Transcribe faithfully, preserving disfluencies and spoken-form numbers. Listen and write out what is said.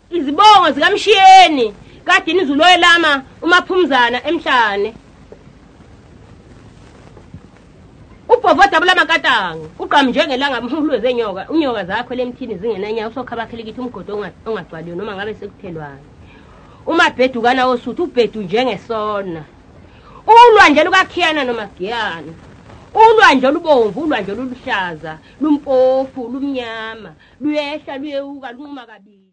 Izibongo zikaMshiyeni kade nizuloyelama uMaphumzana emhlane. Ubhovoda bulamakatanga uqhamu njengelanga mhulu zenyoka unyoka zakho lemthini zingenanya usokhabakhe likithi umgodo ongagcwaliyo noma ngabe sekuthelwana. Umabhedukana osuthu ubhedu njengesona. Ulwandle lukaKhiyana noMagiyana. Ulwandle olubomvu ulwandle oluluhlaza lumpofu lumnyama luyehla luyeuka lunquma kabili.